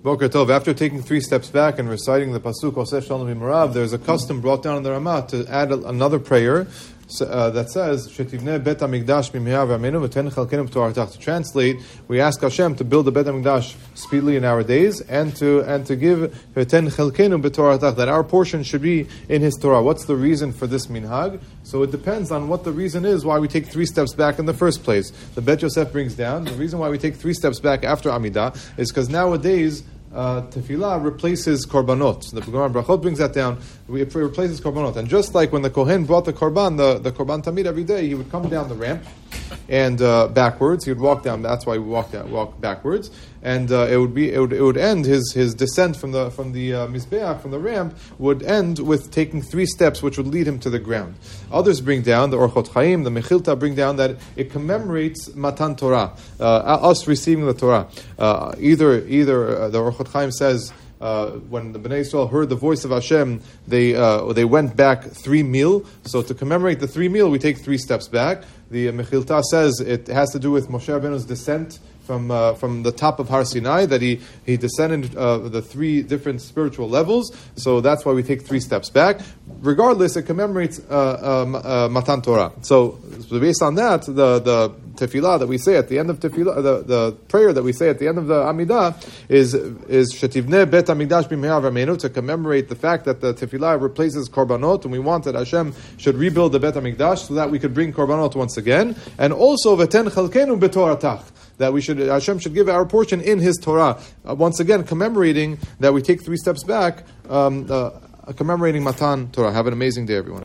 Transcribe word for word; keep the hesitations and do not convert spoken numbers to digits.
Boker Tov, after taking three steps back and reciting the Pasuk Oseh Shalom V'Morav, there's a custom brought down in the Ramah to add a, another prayer uh, that says, Shetivneh Bet HaMikdash B'mihera V'Amenu V'ten Chalkenu B'Torah. To translate, we ask Hashem to build the Bet HaMikdash speedily in our days and to and to give V'ten Chalkenu B'Torah, that our portion should be in His Torah. What's the reason for this minhag? So it depends on what the reason is why we take three steps back in the first place. The Bet Yosef brings down, the reason why we take three steps back after Amidah is because nowadays Uh, tefillah replaces korbanot. The Gemara Brachot brings that down. It replaces korbanot, and just like when the kohen brought the korban, the, the korban tamid every day, he would come down the ramp and uh, backwards. He would walk down. That's why we walk down, walk backwards, and uh, it would be it would, it would end his his descent from the from the uh, mizbeach, from the ramp would end with taking three steps, which would lead him to the ground. Others bring down, the Orchot Chaim, the Mechilta bring down that it commemorates Matan Torah, uh, us receiving the Torah. Uh, either either uh, the Orchot Chaim says, Uh, when the Bnei Yisrael heard the voice of Hashem, they uh, they went back three mil. So to commemorate the three mil, we take three steps back. The uh, Mechilta says it has to do with Moshe Rabbeinu's descent from uh, from the top of Har Sinai, that he he descended uh, the three different spiritual levels. So that's why we take three steps back. Regardless, it commemorates uh, uh, uh, Matan Torah. So, so based on that, the the tefillah that we say at the end of tefillah, the, the prayer that we say at the end of the Amidah is is Shetivneh Bet HaMikdash B'mihera V'Amenu, to commemorate the fact that the tefillah replaces korbanot, and we want that Hashem should rebuild the Bet HaMikdash so that we could bring korbanot once again, and also V'ten Chalkenu B'Toratach, that we should Hashem should give our portion in His Torah. Uh, once again, commemorating that we take three steps back, um, uh, commemorating Matan Torah. Have an amazing day, everyone.